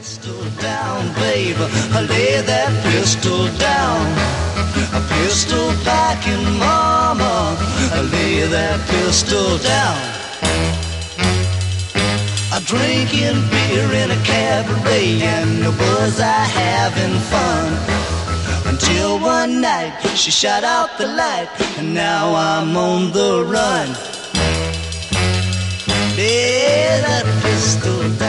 pistol down, babe. Lay that pistol down. A pistol packing mama. Lay that pistol down. Drinking beer in a cabaret, and was I having fun? Until one night she shut out the light, and now I'm on the run. Lay that pistol down.